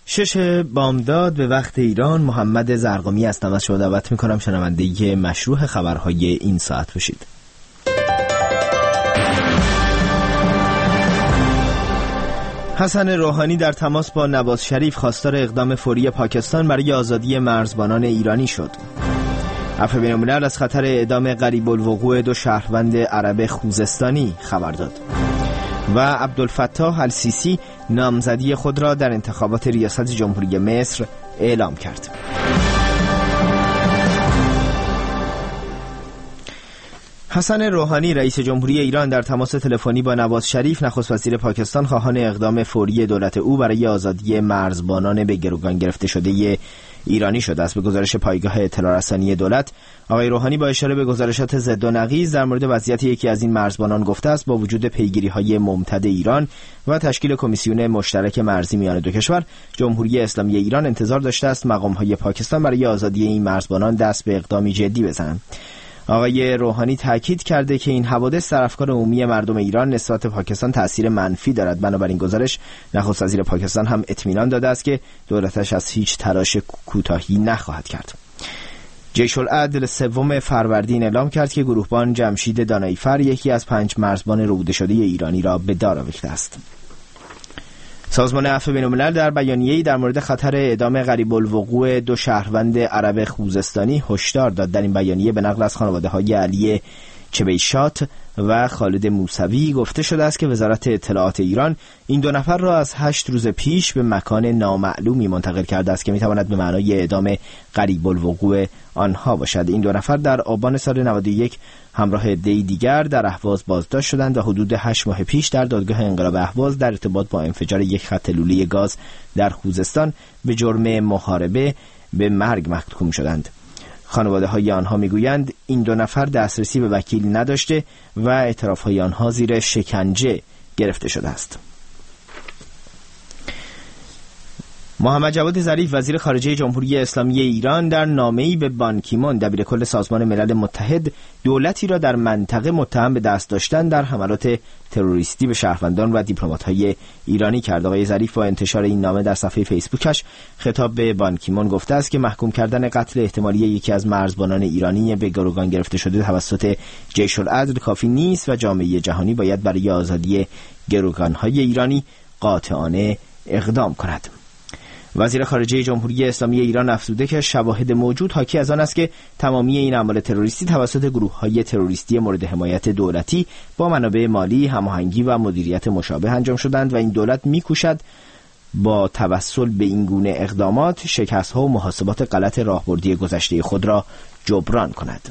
6 بامداد به وقت ایران. محمد زرقامی هستم. از شما دعوت میکنم شنونده مشروع خبرهای این ساعت باشید. حسن روحانی در تماس با نواز شریف خواستار اقدام فوری پاکستان برای آزادی مرزبانان ایرانی شد. عفو بین‌الملل از خطر اعدام قریب الوقوع 2 شهروند عرب خوزستانی خبر داد. و عبدالفتاح السیسی نامزدی خود را در انتخابات ریاست جمهوری مصر اعلام کرد. حسن روحانی رئیس جمهوری ایران در تماس تلفنی با نواز شریف نخست وزیر پاکستان خواهان اقدام فوری دولت او برای آزادی مرزبانان به گروگان گرفته شده ایرانی شده است. به گزارش پایگاه اطلاع رسانی دولت، آقای روحانی با اشاره به گزارشات ضد و نقیض در مورد وضعیت یکی از این مرزبانان گفته است با وجود پیگیری‌های ممتد ایران و تشکیل کمیسیون مشترک مرزی میان دو کشور، جمهوری اسلامی ایران انتظار داشته است مقام‌های پاکستان برای آزادی این مرزبانان دست به اقدامی جدی بزنند. آقای روحانی تاکید کرده که این حوادث در افکار عمومی مردم ایران نسبت پاکستان تأثیر منفی دارد. بنابراین گزارش نخست وزیر پاکستان هم اطمینان داده است که دولتش از هیچ تلاش کوتاهی نخواهد کرد. جیش العدل 3 فروردین اعلام کرد که گروهبان جمشید داناییفر یکی از 5 مرزبان ربوده شده ایرانی را به دار آویخته است. سازمان عفو بین‌الملل در بیانیه‌ای در مورد خطر اعدام قریب الوقوع 2 شهروند عرب خوزستانی هشدار داد. در این بیانیه به نقل از خانواده‌های علی چبیشات و خالد موسوی گفته شده است که وزارت اطلاعات ایران این 2 نفر را از 8 روز پیش به مکان نامعلومی منتقل کرده است که می‌تواند به معنای اعدام قریب الوقوع آنها باشد. این 2 نفر در آبان سال 91 همراه عده‌ای دیگر در اهواز بازداشت شدند و حدود 8 ماه پیش در دادگاه انقلاب اهواز در ارتباط با انفجار یک خط لوله گاز در خوزستان به جرم محاربه به مرگ محکوم شدند. خانواده‌های آنها میگویند این 2 نفر دسترسی به وکیل نداشته و اعتراف‌های آنها زیر شکنجه گرفته شده است. محمد جواد ظریف وزیر خارجه جمهوری اسلامی ایران در نامه‌ای به بان کی مون دبیرکل سازمان ملل متحد دولتی را در منطقه متهم به دست داشتن در حملات تروریستی به شهروندان و دیپلمات‌های ایرانی کرد. آقای ظریف با انتشار این نامه در صفحه فیسبوکش خطاب به بان کی مون گفته است که محکوم کردن قتل احتمالی یکی از مرزبانان ایرانی به گروگان گرفته شده توسط جیش العدل کافی نیست و جامعه جهانی باید برای آزادی گروگان‌های ایرانی قاطعانه اقدام کند. وزیر خارجه جمهوری اسلامی ایران افزوده که شواهد موجود حاکی از آن است که تمامی این اعمال تروریستی توسط گروه‌های تروریستی مورد حمایت دولتی با منابع مالی، هماهنگی و مدیریت مشابه انجام شدند و این دولت می‌کوشد با توسل به این گونه اقدامات شکست‌ها و محاسبات غلط راهبردی گذشته خود را جبران کند.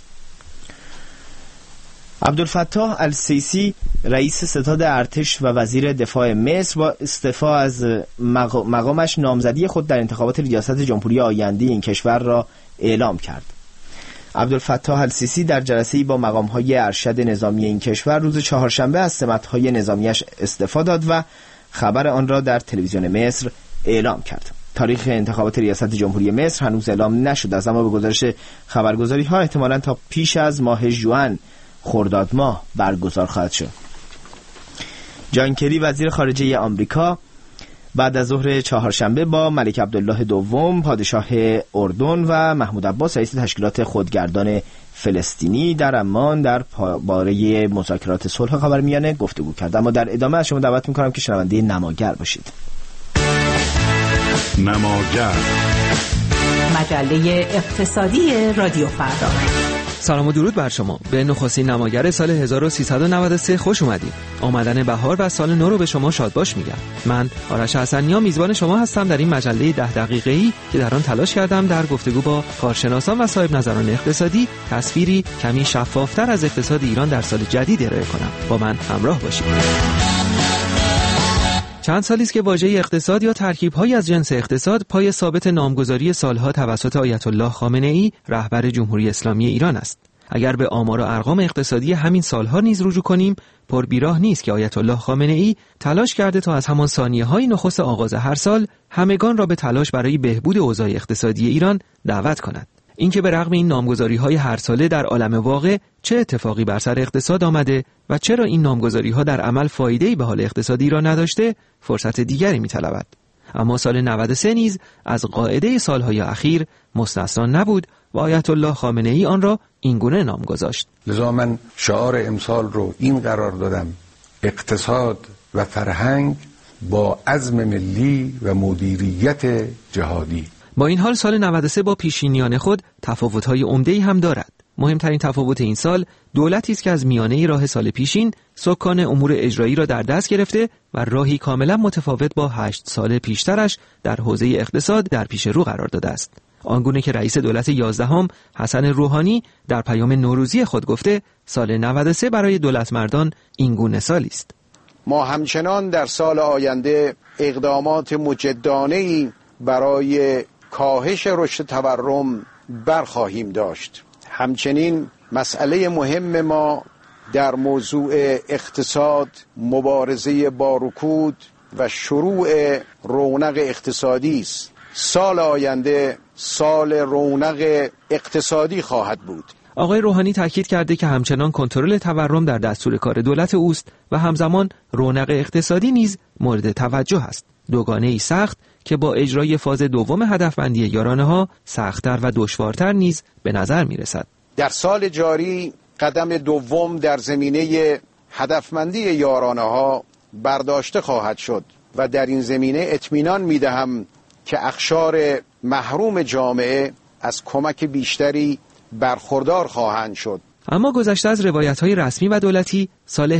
عبدالفتاح السیسی رئیس ستاد ارتش و وزیر دفاع مصر با استعفا از مقامش نامزدی خود در انتخابات ریاست جمهوری آینده این کشور را اعلام کرد. عبدالفتاح السیسی در جلسه‌ای با مقام‌های ارشد نظامی این کشور روز چهارشنبه از سمت‌های نظامیش استعفا داد و خبر آن را در تلویزیون مصر اعلام کرد. تاریخ انتخابات ریاست جمهوری مصر هنوز اعلام نشده است، اما به گزارش خبرگزاری‌ها احتمالاً تا پیش از ماه ژوئن خرداد ماه برگزار خواهد شد. جان کری وزیر خارجه آمریکا بعد از ظهر چهارشنبه با ملک عبدالله دوم پادشاه اردن و محمود عباس رئیس تشکیلات خودگردان فلسطینی در عمان در باره مذاکرات صلح خاورمیانه گفتگو کرد. اما در ادامه از شما دعوت می‌کنم که شنونده نماگر باشید. نماگر، مجله اقتصادی رادیو فردا. سلام و درود بر شما. به نخستین نماگر سال 1393 خوش اومدید. آمدن بهار و سال نو رو به شما شادباش میگم. من آرش حسنیا میزبان شما هستم در این مجله 10 دقیقه‌ای که در آن تلاش کردم در گفتگو با کارشناسان و صاحب نظران اقتصادی تصویری کمی شفافتر از اقتصاد ایران در سال جدید ارائه کنم. با من همراه باشید. چند سالی است که واژه اقتصاد یا ترکیب‌هایی از جنس اقتصاد پای ثابت نامگذاری سالها توسط آیت الله خامنه‌ای رهبر جمهوری اسلامی ایران است. اگر به آمار و ارقام اقتصادی همین سالها نیز رجوع کنیم، پر بیراه نیست که آیت الله خامنه‌ای تلاش کرده تا از همان ثانیه‌های نخست آغاز هر سال همگان را به تلاش برای بهبود اوضاع اقتصادی ایران دعوت کند. اینکه به رغم این نامگذاری‌های هر ساله در عالم واقع چه اتفاقی بر سر اقتصاد آمده و چرا این نامگذاری‌ها در عمل فایده‌ای به حال اقتصادی را نداشته، فرصت دیگری می‌طلبد. اما سال 93 نیز از قاعده سالهای اخیر مستثنا نبود و آیت الله خامنه ای آن را اینگونه نام گذاشت. لذا من شعار امسال رو این قرار دادم: اقتصاد و فرهنگ با عزم ملی و مدیریت جهادی. با این حال سال 93 با پیشینیان خود تفاوت‌های عمده‌ای هم دارد. مهمترین تفاوت این سال دولتی است که از میانه راه سال پیشین سکان امور اجرایی را در دست گرفته و راهی کاملا متفاوت با 8 سال پیشترش در حوزه اقتصاد در پیش رو قرار داده است. آنگونه که رئیس دولت 11 حسن روحانی در پیام نوروزی خود گفته سال 93 برای دولتمردان اینگونه سالی است. ما همچنان در سال آینده اقدامات مجدانه‌ای برای کاهش رشد تورم برخواهیم داشت. همچنین مسئله مهم ما در موضوع اقتصاد مبارزه با رکود و شروع رونق اقتصادی است. سال آینده سال رونق اقتصادی خواهد بود. آقای روحانی تاکید کرده که همچنان کنترل تورم در دستور کار دولت اوست و همزمان رونق اقتصادی نیز مورد توجه است. دوگانه‌ای سخت که با اجرای فاز دوم هدفبندی یارانه‌ها سخت‌تر و دشوارتر نیز به نظر می‌رسد. در سال جاری قدم دوم در زمینه هدفمندی یارانه‌ها برداشته خواهد شد و در این زمینه اطمینان می‌دهم که اقشار محروم جامعه از کمک بیشتری برخوردار خواهند شد. اما گذشته از روایت‌های رسمی و دولتی، سال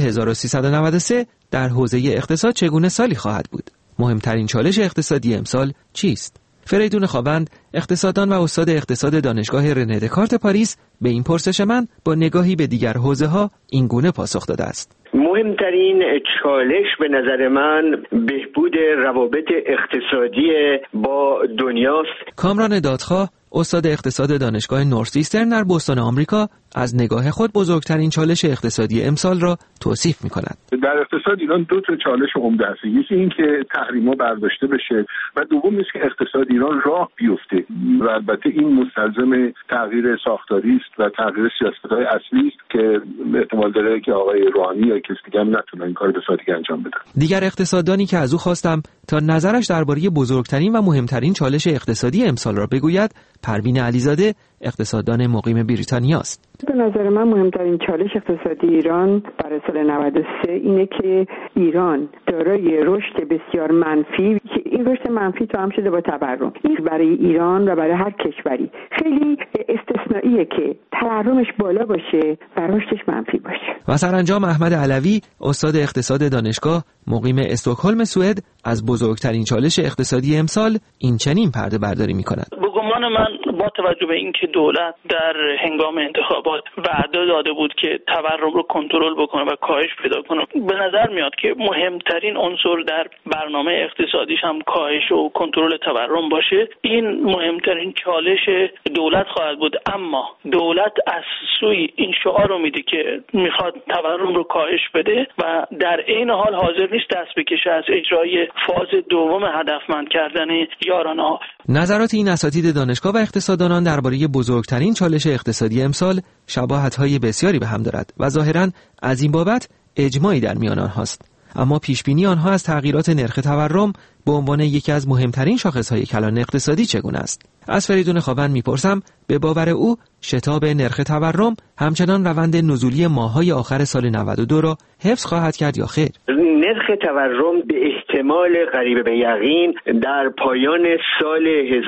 1393 در حوزه اقتصاد چگونه سالی خواهد بود؟ مهمترین چالش اقتصادی امسال چیست؟ فریدون خوابند، اقتصاددان و استاد اقتصاد دانشگاه رنه دکارت پاریس، به این پرسش من با نگاهی به دیگر حوزه‌ها اینگونه پاسخ داده است. مهمترین چالش به نظر من بهبود روابط اقتصادی با دنیاست. کامران دادخواه، استاد اقتصاد دانشگاه نورث‌ایسترن در بوستون آمریکا، از نگاه خود بزرگترین چالش اقتصادی امسال را توصیف می‌کند. در اقتصاد ایران دو تا چالش عمده است. یکی این که تحریم‌ها برداشته بشه و دوم است که اقتصاد ایران راه بیفته و البته این مستلزم تغییر ساختاری است و تغییر سیاست‌های اصلی است که احتمال داره که آقای روحانی یا کسی دیگه هم نتونه این کار به سادگی انجام بده. دیگر اقتصاددانی که از او خواستم تا نظرش درباره بزرگترین و مهمترین چالش اقتصادی امسال را بگوید، پروین علیزاده، اقتصاددان مقیم بریتانیا است. به نظر من مهمترین چالش اقتصادی ایران برای سال 93 اینه که ایران دارای رشد بسیار منفی، که این رشد منفی تو هم شده با تورم. این برای ایران و برای هر کشوری خیلی استثنائیه که تورمش بالا باشه و رشدش منفی باشه. و سرانجام احمد علوی، استاد اقتصاد دانشگاه مقیم استکهلم سوئد، از بزرگترین چالش اقتصادی امسال این چنین پرده برداری می‌کند. به گمان من با توجه به اینکه دولت در هنگام انتخابات وعده داده بود که تورم رو کنترل بکنه و کاهش پیدا کنه، به نظر میاد که مهمترین عنصر در برنامه اقتصادیش هم کاهش و کنترل تورم باشه. این مهمترین چالش دولت خواهد بود. اما دولت از سوی این شعار رو میده که میخواد تورم رو کاهش بده و در این حال حاضر نیست دست بکشه از اجرای فاز دوم هدفمند کردن یارانه‌ها. نظرات این اساتید دانشگاه و اقتصاددانان درباره بزرگترین چالش اقتصادی امسال شباهت‌های بسیاری به هم دارد و ظاهراً از این بابت اجماعی در میان آنهاست. اما پیشبینی آنها از تغییرات نرخ تورم به عنوان یکی از مهمترین شاخص‌های کلان اقتصادی چگونه است؟ از فریدون خوابند میپرسم، به باور او شتاب نرخ تورم همچنان روند نزولی ماه‌های آخر سال 92 را حفظ خواهد کرد یا خیر؟ نرخ تورم به احتمال قریب به یقین در پایان سال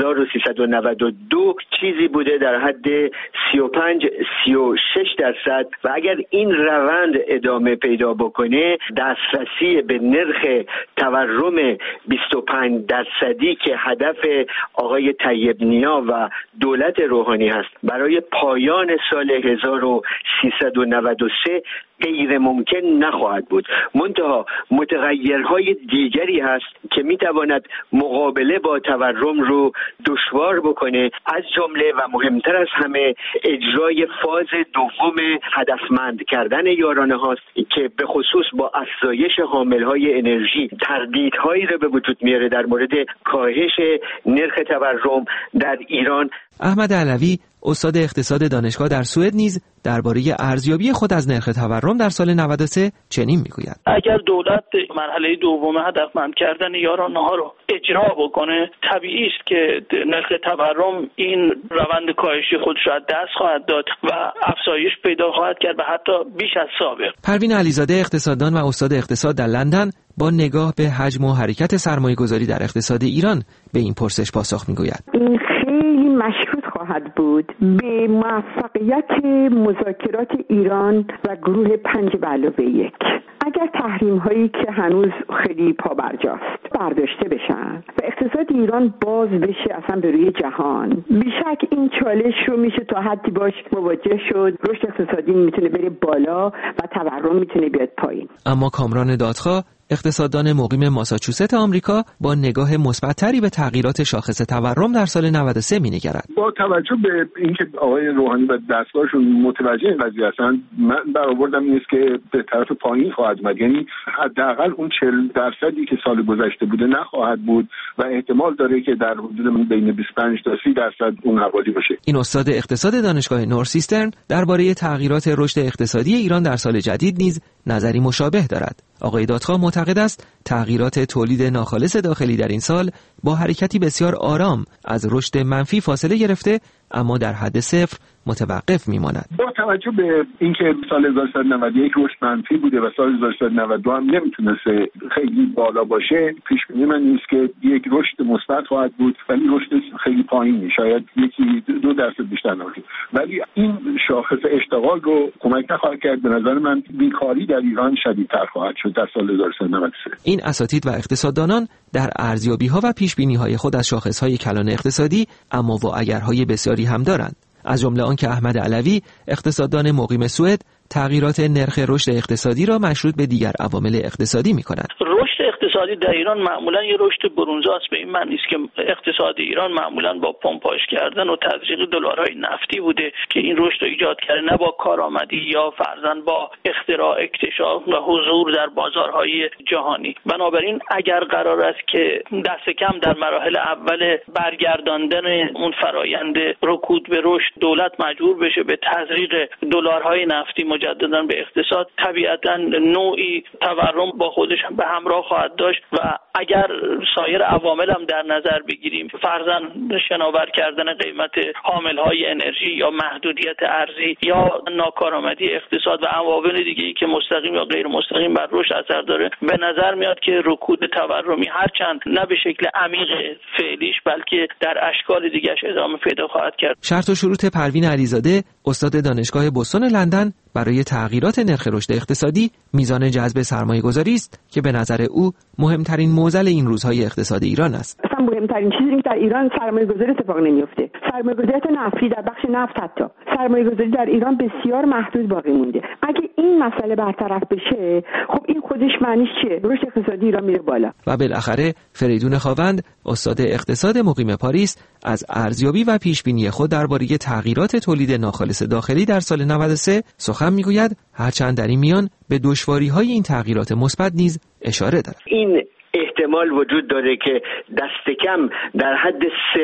1392 چیزی بوده در حد 35-36% و اگر این روند ادامه پیدا بکنه، دسترسی به نرخ تورم 25% که هدف آقای طیب نیا و دولت روحانی هست برای پایان سال 1393 غیر ممکن نخواهد بود. منتها متغیرهای دیگری هست که میتواند مقابله با تورم رو دشوار بکنه، از جمله و مهمتر از همه اجرای فاز دوم هدفمند کردن یارانه هاست که به خصوص با افزایش حاملهای انرژی تردیدهایی رو به وجود میاره در مورد کاهش نرخ تورم در ایران. احمد علوی، استاد اقتصاد دانشگاه در سوئد نیز درباره ارزیابی خود از نرخ تورم در سال 93 چنین میگوید: اگر دولت مرحله دوم هدفمند کردن یارانه‌ها رو اجرا بکنه، طبیعی است که نرخ تورم این روند کاهشی خودش را دست خواهد داد و افزایش پیدا خواهد کرد و حتی بیش از سابق. پروین علیزاده اقتصاددان و استاد اقتصاد در لندن با نگاه به حجم و حرکت سرمایه‌گذاری در اقتصاد ایران به این پرسش پاسخ میگوید: این خیلی مشکوک خواهد بود به موفقیت مذاکرات ایران و گروه 5+1. اگر تحریم هایی که هنوز خیلی پابرجاست برداشته بشن و اقتصاد ایران باز بشه اصلا به روی جهان، بیشک این چالش رو میشه تا حدی باش مواجه شد. رشد اقتصادی میتونه بره بالا و تورم میتونه بیاد پایین. اما کامران دادخواه اقتصاددان مقیم ماساچوست آمریکا با نگاه مثبت‌تری به تغییرات شاخص تورم در سال 93 می‌نگرد. با توجه به اینکه آقای روحانی و دستگاهشون متوجه این قضیه هستن، من برآوردم این است که به طرف پایین خواهد اومد، یعنی حداقل اون 40% که سال گذشته بوده نخواهد بود و احتمال داره که در حدود بین 25 تا 30% اون حوالی باشه. این استاد اقتصاد دانشگاه نورسیسترن درباره تغییرات رشد اقتصادی ایران در سال جدید نیز نظری مشابه دارد. آقای دادخواه معتقد است تغییرات تولید ناخالص داخلی در این سال با حرکتی بسیار آرام از رشد منفی فاصله گرفته اما در حد صفر متوقف میماند. با توجه به اینکه سال 1391 رشد منفی بوده و سال 1392 هم نمیتونسته خیلی بالا باشه، پیش بینی من نیست که یک رشد مثبت خواهد بود، ولی رشد خیلی پایینی، شاید 1-2% بیشتر نباشه. ولی این شاخص اشتغال رو کمک نخواهد کرد. به نظر من بیکاری در ایران شدیدتر خواهد شد در سال 1393. این اساتید و اقتصاددانان در ارزیابی‌ها و پیش‌بینی‌های خود از شاخص‌های کلان اقتصادی اما و اگرهای بسیاری هم دارند. از جمله آنکه احمد علوی اقتصاددان مقیم سوئد تغییرات نرخ رشد اقتصادی را مشروط به دیگر عوامل اقتصادی می‌کند. رشد اقتصادی در ایران معمولا یه رشد برونزاست، به این معنی است که اقتصاد ایران معمولا با پمپاژ کردن و تزریق دلارهای نفتی بوده که این رشد رو ایجاد کرده، نه با کارآمدی یا فرضاً با اختراع، اکتشاف و حضور در بازارهای جهانی. بنابراین اگر قرار است که دست کم در مراحل اول برگرداندن اون فرایند رکود به رشد دولت مجبور بشه به تزریق دلارهای نفتی مجددا به اقتصاد، طبیعتاً نوعی تورم با خودش به همراه خواهد داشت و اگر سایر عوامل هم در نظر بگیریم، فرضاً شناور کردن قیمت حاملهای انرژی یا محدودیت ارزی یا ناکارآمدی اقتصاد و عوامل دیگه‌ای که مستقیم یا غیر مستقیم بر رشد اثر داره، به نظر میاد که رکود تورمی هرچند نه به شکل عمیق فعلیش بلکه در اشکال دیگه‌اش ادامه پیدا خواهد کرد. شرط و شروط پروین علیزاده استاد دانشگاه بوستون لندن برای تغییرات نرخ رشد اقتصادی میزان جذب سرمایه‌گذاری است که به نظر او مهمترین معضل این روزهای اقتصاد ایران است. اصلا مهمترین چیزی که در ایران سرمایه‌گذاری اتفاق نمیفته. سرمایه‌گذاری نفتی در بخش نفت حتی سرمایه‌گذاری در ایران بسیار محدود باقی مونده. اگه این مسئله برطرف بشه، خب این خودش معنیش چیه؟ رشد اقتصادی ایران میره بالا. و بالاخره فریدون خاوند استاد اقتصاد مقیم پاریس از ارزیابی و پیشبینی خود درباره تغییرات تولید ناخالص داخلی در سال 93 سخن میگوید، هرچند در این میان به دشواری‌های این تغییرات مثبت نیز اشاره دارد. این احتمال وجود داره که دست کم در حد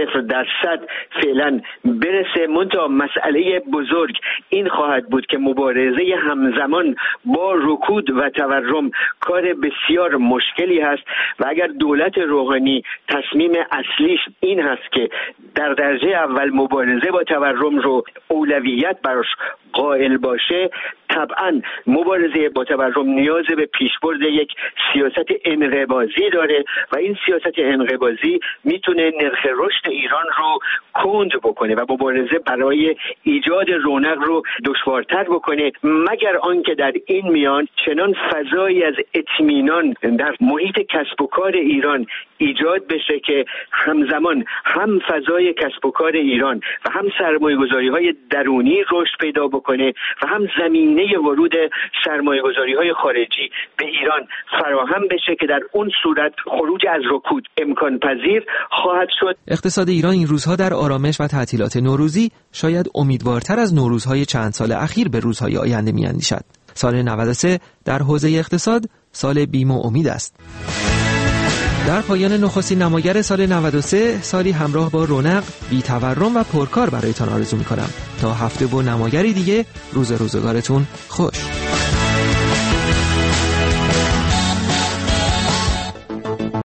0% فعلا برسه. منتها مسئله بزرگ این خواهد بود که مبارزه همزمان با رکود و تورم کار بسیار مشکلی هست و اگر دولت روحانی تصمیم اصلیش این هست که در درجه اول مبارزه با تورم رو اولویت براش قائل باشه، طبعا مبارزه با تورم نیاز به پیشبرد یک سیاست انقباضی داره و این سیاست انقباضی میتونه نرخ رشد ایران رو کند بکنه و مبارزه برای ایجاد رونق رو دشوارتر بکنه، مگر آنکه در این میان چنان فضایی از اطمینان در محیط کسب و کار ایران ایجاد بشه که همزمان هم فضای کسب و کار ایران و هم سرمایه‌گذاری‌های درونی رشد پیدا بکنه و هم زمینه ورود سرمایه‌گذاری‌های خارجی به ایران فراهم بشه که در اون صورت خروج از رکود امکان پذیر خواهد شد. اقتصاد ایران این روزها در آرامش و تعطیلات نوروزی شاید امیدوارتر از نوروزهای چند سال اخیر به روزهای آینده می‌اندیشد. سال 93 در حوزه اقتصاد سال بیم و امید است. در پایان نخستین نماگر سال 93 سالی همراه با رونق، بی تورم و پرکار برایتان آرزو می‌کنم. تا هفته با نماگری دیگه، روزگارتون خوش.